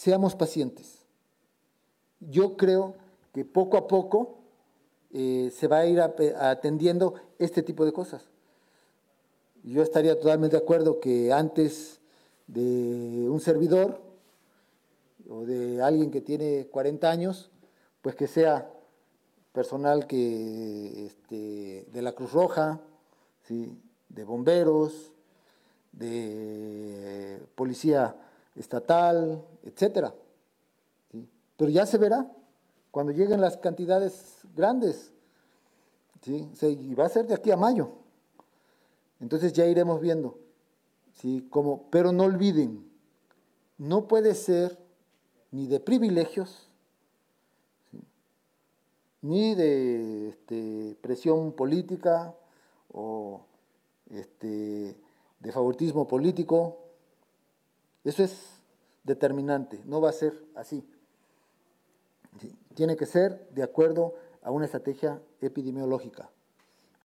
seamos pacientes. Yo creo que poco a poco se va a ir atendiendo este tipo de cosas. Yo estaría totalmente de acuerdo que antes de un servidor o de alguien que tiene 40 años, pues que sea personal de la Cruz Roja, ¿sí? De bomberos, de policía estatal, etcétera. ¿Sí? Pero ya se verá cuando lleguen las cantidades grandes, ¿sí? O sea, y va a ser de aquí a mayo. Entonces ya iremos viendo, ¿sí? Pero no olviden, no puede ser ni de privilegios, ¿sí? Ni de presión política o de favoritismo político. Eso es determinante, no va a ser así. ¿Sí? Tiene que ser de acuerdo a una estrategia epidemiológica.